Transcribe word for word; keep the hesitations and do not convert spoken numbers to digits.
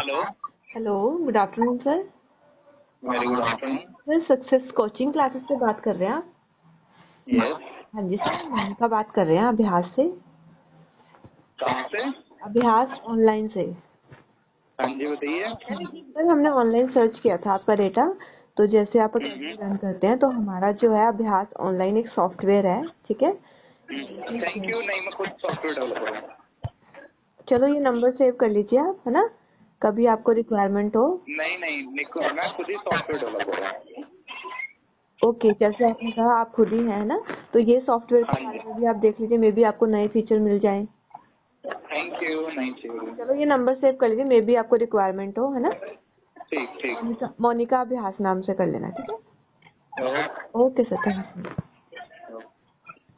Hello hello, good afternoon sir. Very good afternoon. Sir success coaching classes से बात कर रहे हैं आप? यस। हाँ जी सर, मोनिका बात कर रहे हैं अभ्यास से। कहाँ से? अभ्यास ऑनलाइन से। हाँ जी बताइए। सर हमने ऑनलाइन सर्च किया था आपका डेटा, तो जैसे आप अकेडमी रन करते हैं तो हमारा जो है अभ्यास ऑनलाइन एक सॉफ्टवेयर है, ठीक है। Thank you. नहीं, मैं खुद सॉफ्टवेयर डेवलपर हूँ। चलो ये नंबर सेव कर लीजिए आप, है ना, कभी आपको रिक्वायरमेंट हो। नहीं नहीं निको, मैं खुद ही सॉफ्टवेयर डेवलपर हूँ। ओके, जैसे आपने कहा आप खुद ही हैं ना, तो ये सॉफ्टवेयर के हाँ बारे जी। में भी आप देख लीजिए, मे बी आपको नए फीचर मिल जाएं। Thank you. नहीं चाहिए। चलो ये नंबर सेव कर लीजिए, मे बी आपको रिक्वायरमेंट हो, है ना। ठीक ठीक। मोनिका मोनिका अभ्यास नाम से कर लेना, ठीक है। Okay. Okay sir, thank you.